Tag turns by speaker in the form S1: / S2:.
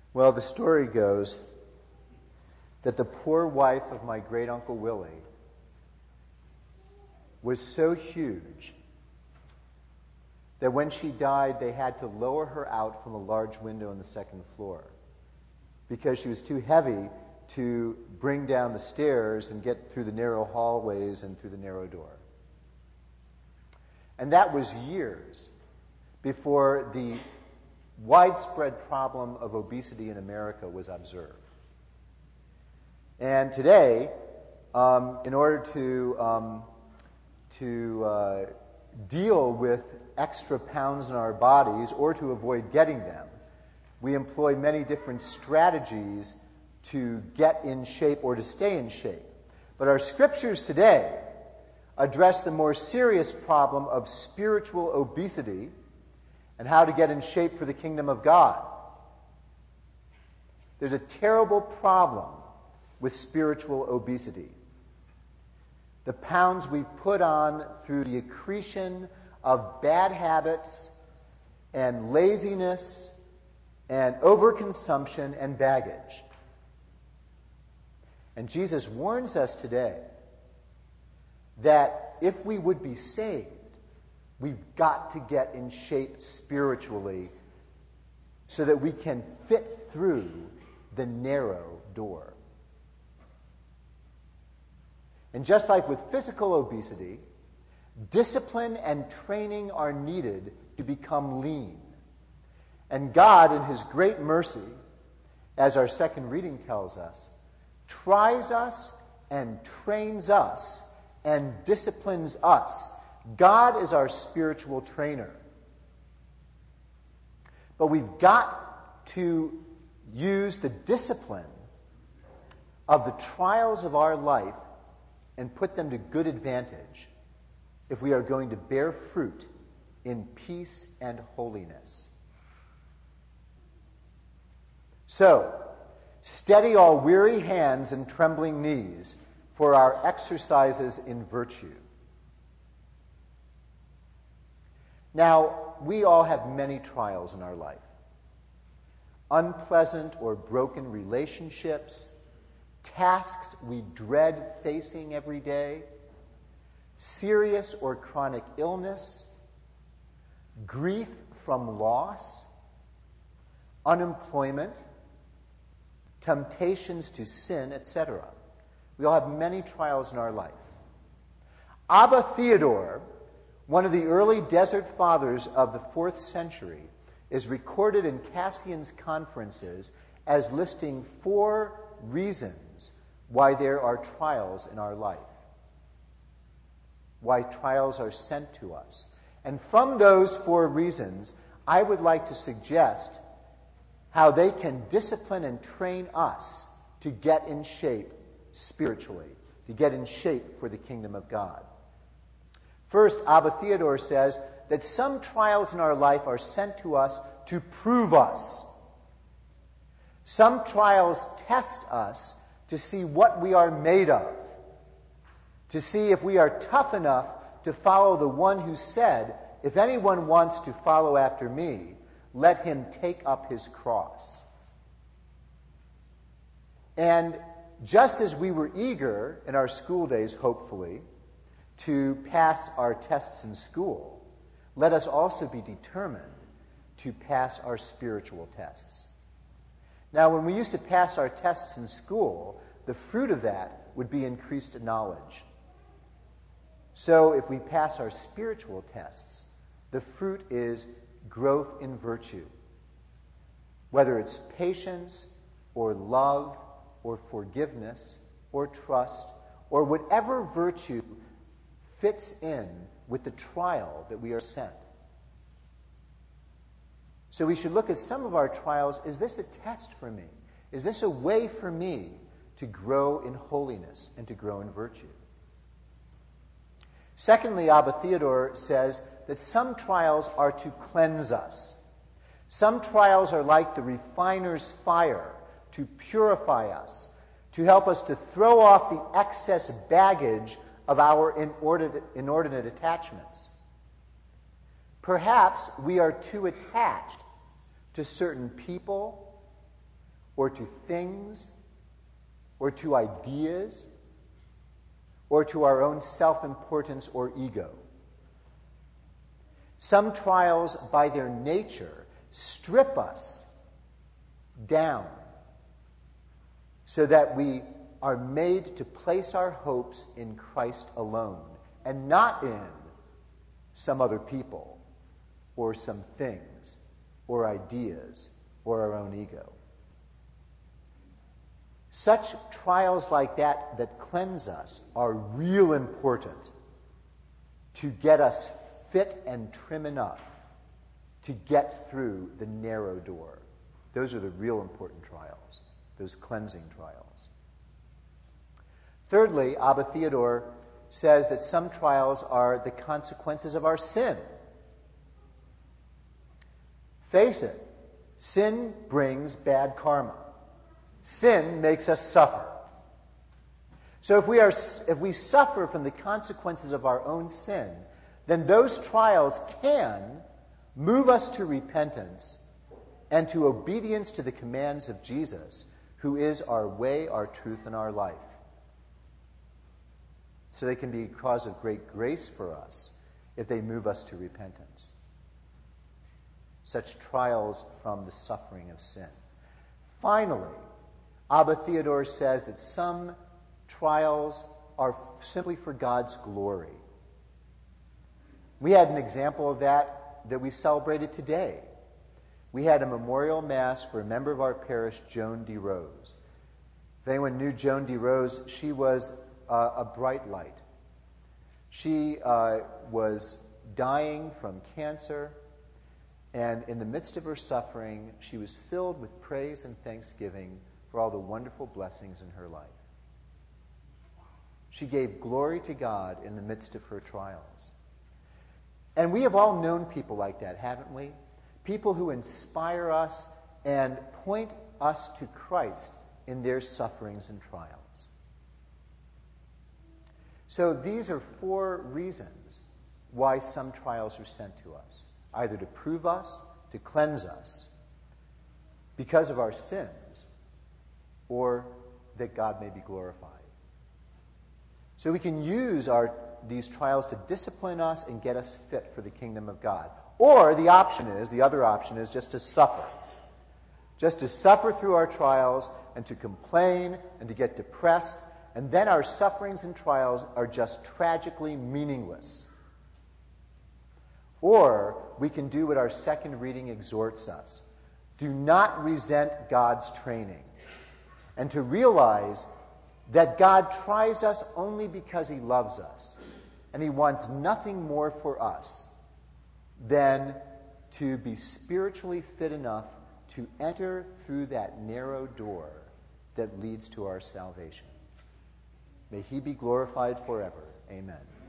S1: Well, the story goes that the poor wife of my great-uncle Willie was so huge that when she died, they had to lower her out from a large window on the second floor because she was too heavy to bring down the stairs and get through the narrow hallways and through the narrow door. And that was years before the widespread problem of obesity in America was observed. And today, in order to deal with extra pounds in our bodies or to avoid getting them, we employ many different strategies to get in shape or to stay in shape. But our scriptures today address the more serious problem of spiritual obesity and how to get in shape for the kingdom of God. There's a terrible problem with spiritual obesity. The pounds we put on through the accretion of bad habits and laziness and overconsumption and baggage. And Jesus warns us today that if we would be saved, we've got to get in shape spiritually so that we can fit through the narrow door. And just like with physical obesity, discipline and training are needed to become lean. And God, in His great mercy, as our second reading tells us, tries us and trains us and disciplines us. God is our spiritual trainer. But we've got to use the discipline of the trials of our life and put them to good advantage if we are going to bear fruit in peace and holiness. So, steady all weary hands and trembling knees for our exercises in virtue. Now, we all have many trials in our life. Unpleasant or broken relationships, tasks we dread facing every day, serious or chronic illness, grief from loss, unemployment, temptations to sin, etc. We all have many trials in our life. Abba Theodore, one of the early desert fathers of the 4th century, is recorded in Cassian's conferences as listing 4 reasons why there are trials in our life, why trials are sent to us. And from those 4 reasons, I would like to suggest how they can discipline and train us to get in shape spiritually, to get in shape for the kingdom of God. First, Abba Theodore says that some trials in our life are sent to us to prove us. Some trials test us to see what we are made of, to see if we are tough enough to follow the one who said, "If anyone wants to follow after me, let him take up his cross." And just as we were eager in our school days, hopefully, to pass our tests in school, let us also be determined to pass our spiritual tests. Now, when we used to pass our tests in school, the fruit of that would be increased knowledge. So if we pass our spiritual tests, the fruit is growth in virtue. Whether it's patience or love or forgiveness or trust or whatever virtue fits in with the trial that we are sent. So we should look at some of our trials. Is this a test for me? Is this a way for me to grow in holiness and to grow in virtue? Secondly, Abba Theodore says that some trials are to cleanse us. Some trials are like the refiner's fire to purify us, to help us to throw off the excess baggage of our inordinate attachments. Perhaps we are too attached to certain people or to things or to ideas or to our own self-importance or ego. Some trials, by their nature, strip us down so that we are made to place our hopes in Christ alone and not in some other people or some things or ideas or our own ego. Such trials like that cleanse us are real important to get us fit and trim enough to get through the narrow door. Those are the real important trials, those cleansing trials. Thirdly, Abba Theodore says that some trials are the consequences of our sin. Face it, sin brings bad karma. Sin makes us suffer. So if we suffer from the consequences of our own sin, then those trials can move us to repentance and to obedience to the commands of Jesus, who is our way, our truth, and our life. So they can be a cause of great grace for us if they move us to repentance. Such trials from the suffering of sin. Finally, Abba Theodore says that some trials are simply for God's glory. We had an example of that we celebrated today. We had a memorial mass for a member of our parish, Joan DeRose. If anyone knew Joan DeRose, she was a bright light. She was dying from cancer, and in the midst of her suffering, she was filled with praise and thanksgiving for all the wonderful blessings in her life. She gave glory to God in the midst of her trials. And we have all known people like that, haven't we? People who inspire us and point us to Christ in their sufferings and trials. So these are 4 reasons why some trials are sent to us. Either to prove us, to cleanse us because of our sins, or that God may be glorified. So we can use these trials to discipline us and get us fit for the kingdom of God. Or the other option is just to suffer. Just to suffer through our trials and to complain and to get depressed, and then our sufferings and trials are just tragically meaningless. Or we can do what our second reading exhorts us. Do not resent God's training. And to realize that God tries us only because he loves us. And he wants nothing more for us than to be spiritually fit enough to enter through that narrow door that leads to our salvation. May he be glorified forever. Amen.